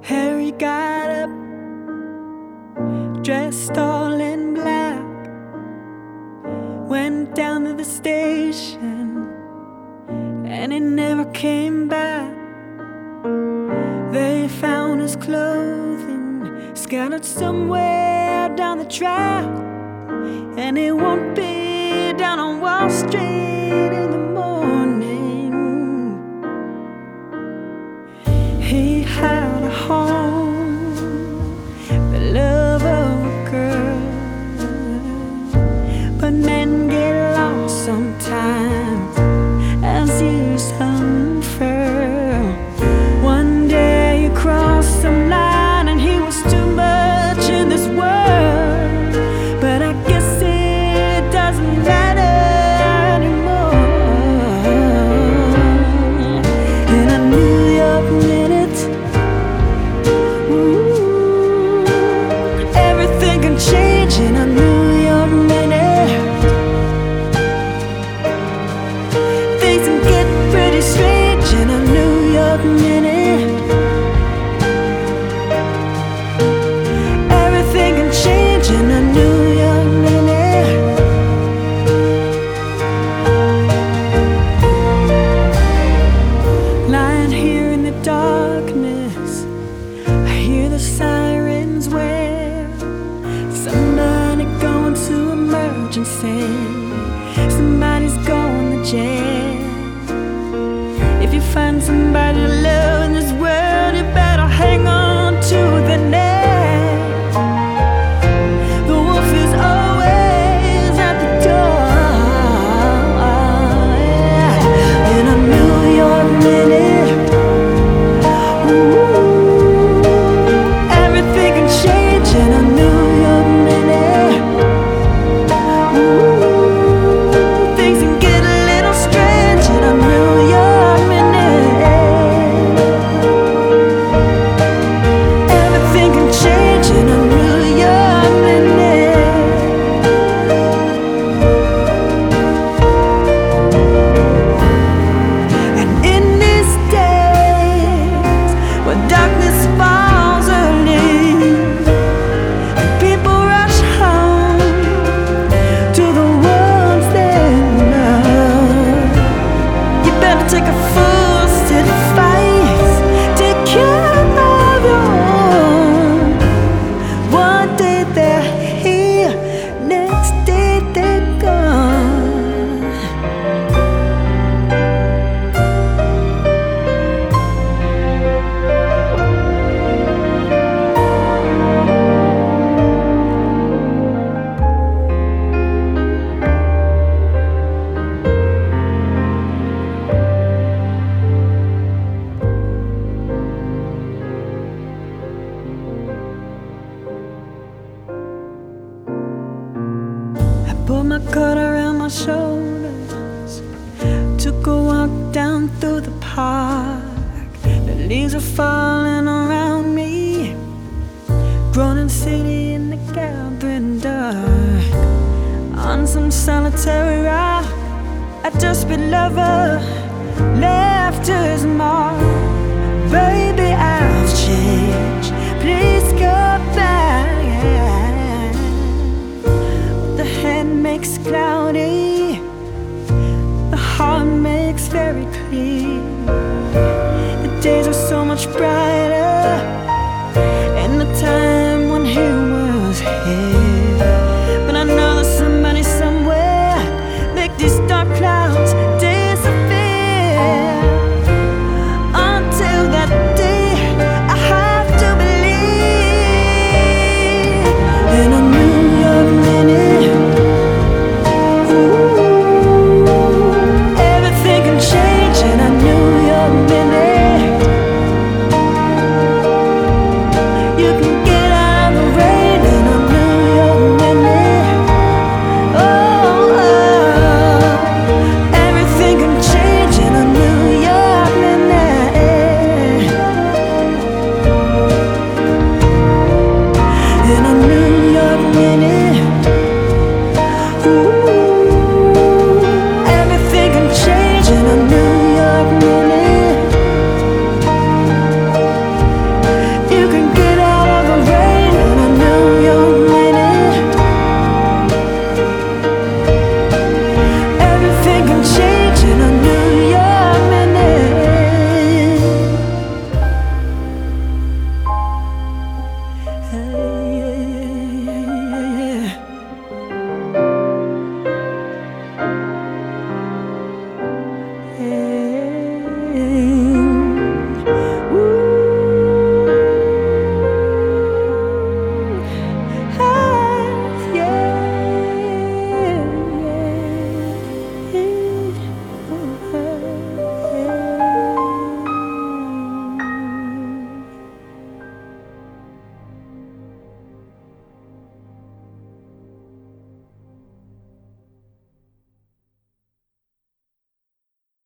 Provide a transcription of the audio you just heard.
Harry got up, dressed all in black, went down to the station, and he never came back. They found his clothing scattered somewhere down the track, and he won't be down on Wall Street in the morning. He had a home, the love of a girl, but men get lost sometimes as years unfurl. One day he crossed some line and he was too much in this world, but I guess it doesn't matter anymore. In a New York minute, ooh, everything can change in a New York minute. Things can get pretty strange in a New York minute. Everything can change in a New York minute. Lying here in the darkness, I hear the sirens wail. Somebody going to emergency, somebody's going to jail. If you find somebody to love in this world, you better hang on to the net. The wolf is always at the door. In a New York minute, ooh, everything can change in a New York minute. Ooh, things can get a little strange in a New York minute. Everything can change in a New York minute. And in these days when darkness falls early and people rush home to the ones they love, you better take a full set of fights, take care of your own. One day they're here, next day they're gone. I put my coat around my shoulders, took a walk down through the park. The leaves are falling around me, groaning city in the gathering dark. On some solitary rock, a desperate lover left his mark. Baby, I've changed, please go back. The head makes cloudy, the heart makes very clear. The days are so much brighter